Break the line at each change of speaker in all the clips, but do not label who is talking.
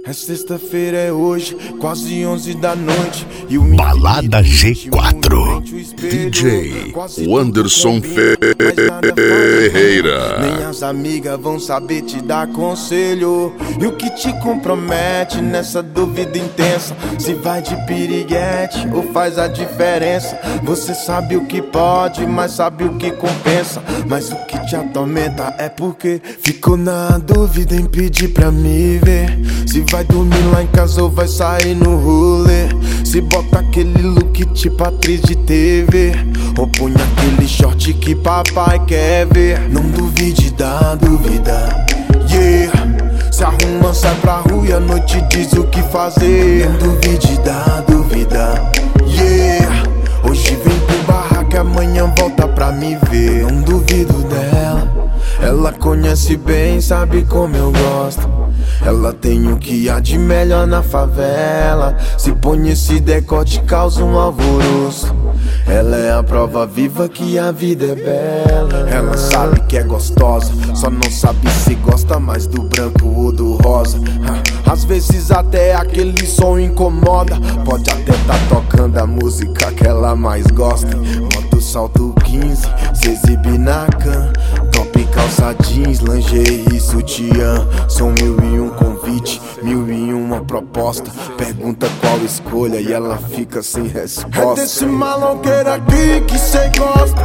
É sexta-feira, é hoje, quase 11 da noite. E o
Balada G4 DJ Wanderson Ferreira.
Nem as amigas vão saber te dar conselho. E o que te compromete nessa dúvida intensa, se vai de piriguete ou faz a diferença. Você sabe o que pode, mas sabe o que compensa. Mas o que te atormenta é porque ficou na dúvida em pedir pra me ver. Se vai dormir lá em casa ou vai sair no rolê. Se bota aquele look tipo atriz de TV, ou põe aquele short que papai quer ver. Não duvide da dúvida, yeah. Se arruma, sai pra rua e à noite diz o que fazer. Não duvide da dúvida, yeah. Hoje vem pro barraco, amanhã volta pra me ver. Não duvido dela, ela conhece bem, sabe como eu gosto. Ela tem o que há de melhor na favela. Se põe esse decote, causa um alvoroço. Ela é a prova viva que a vida é bela. Ela sabe que é gostosa, só não sabe se gosta mais do branco ou do rosa. Às vezes até aquele som incomoda. Pode até tá tocando a música que ela mais gosta. Bota o salto 15, se exibe na can. Top calça jeans, lingerie, sutiã. São 1001 convite, 1001 proposta. Pergunta qual escolha e ela fica sem resposta. É desse maloqueiro aqui que cê gosta.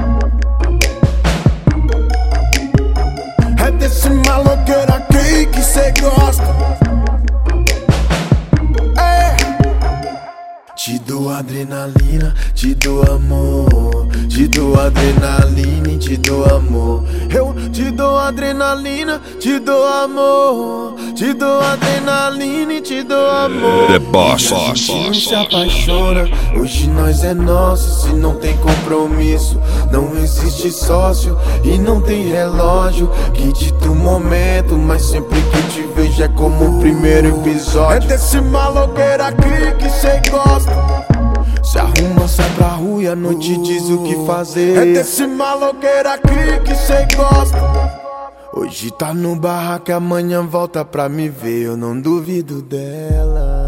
É desse maloqueiro aqui que cê gosta. Te dou adrenalina, te dou amor. Te dou adrenalina e te dou amor. Eu te dou adrenalina, te dou amor. Te dou adrenalina e te dou amor.
The Boss.
A gente não se apaixona, hoje nós é nosso. Se não tem compromisso, não existe sócio. E não tem relógio que dita o momento, mas sempre que te vejo é como o primeiro episódio. É desse maloqueiro aqui que cê gosta. Se arruma, sai pra rua e à noite diz o que fazer. É desse maloqueiro aqui que cê gosta. Hoje tá no barraco, amanhã volta pra me ver. Eu não duvido dela.